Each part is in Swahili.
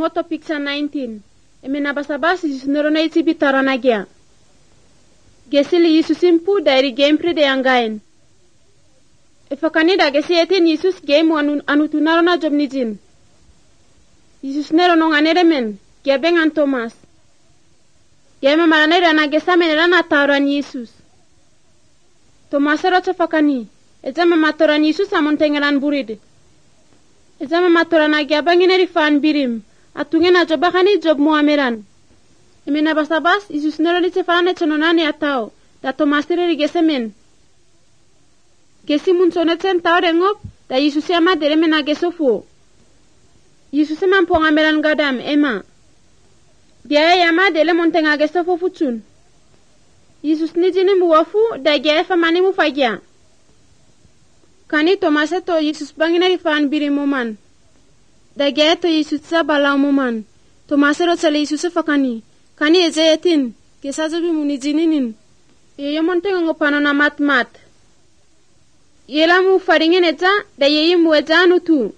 Imoto picture 19. Emenabasabasi Jesus nerona iti bitarana gya. Gesili Jesus impu dari gempri de yangain. Efakanida gesi etin Jesus game anutunarona jobnijin. Jesus nerono nganeremen gebengan Thomas. Gema maranera na gesamenera na tauran Jesus. Thomas rocha fakani. Ejama matoran Jesus amontengeran buride. Ejama matoran agyabangineri fan birim. Atungena jobakani job muameran. Emena basabas Jesus neroni cefane chononani atao. Da Thomas tere gesemen. Gesi munsonetzen tau rengop. Da Jesus yama deremena gesofu. Jesus ema mpongameran gadam ema. Dia yama dele montenga gesofu futsun. Jesus nijini muwafu da gefa mani mufagia. Kani Thomas to Jesus bangineri fan birimuman. Da geto Jesus sabala muman. Thomas ro tsale Jesus fakani. Kani ezetin kesazobi munijininin. Yeyo montenga ngopana na mat. Yela mu faringen eta da yeyi muwezanu tu.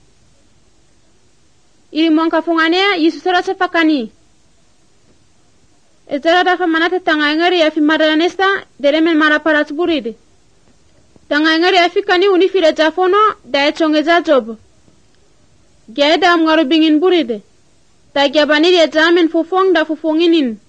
Iri monka funganea Jesus ro tsafakani. Ezara da manate tangangari ya fi madalanesta deremen maraparat buride. Tangangari ya fi kani unifire jafono da echongeza job. Geda mngaro bingin buride. Ta gyabani ya jamen fufong da fufonginin.